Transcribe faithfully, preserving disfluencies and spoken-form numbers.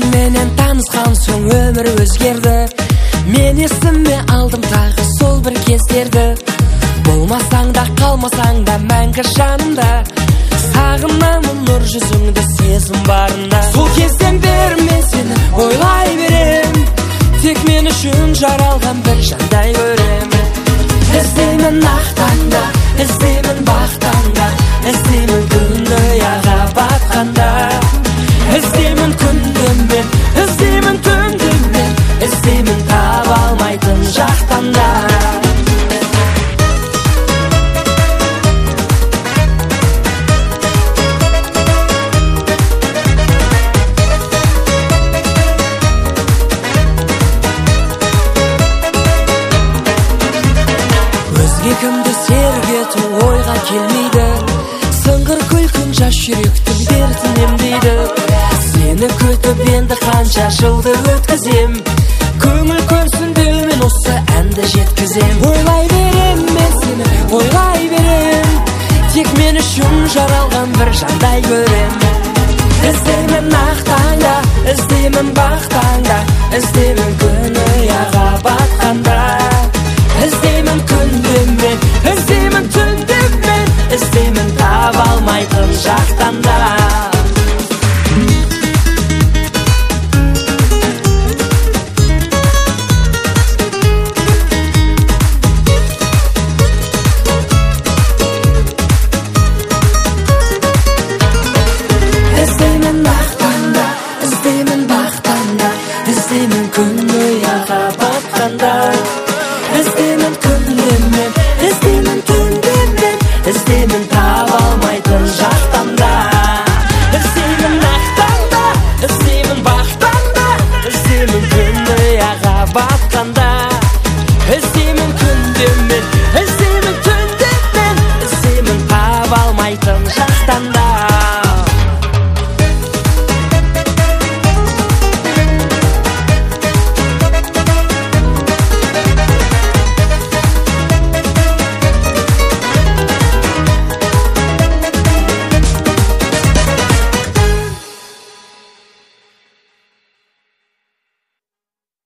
менен танысқан соң өмір өзгерді. Мен есіме алдым тағы сол бір кездерді. Болмасаң да қалмасаң да мәңгі жанымда, сағынамын нұр жүзіңді сезім барында. Сол кезден бері мен сені ойлай берем, тек мен үшін жаралған бір жандай көрем. Іздеймін ақ таңда, іздеймін бақ таңда, іздеймін күнді аяға батқанда. Іздеймін күнді мен, іздеймін түнді мен, іздеймін таба алмайтын жақтанда. Кімді сергету ойға келмейді, сыңғыр күлкін жас жүректің дертін емдейді. Сені күтіп енді қанша жылды өткізем, көңіл көнсін осы әнді жеткізем. Ойлай берем мен сені, ойлай берем, тек мен үшін жаралған бір жандай көрем. Іздеймін ақ таңда, іздеймін бақ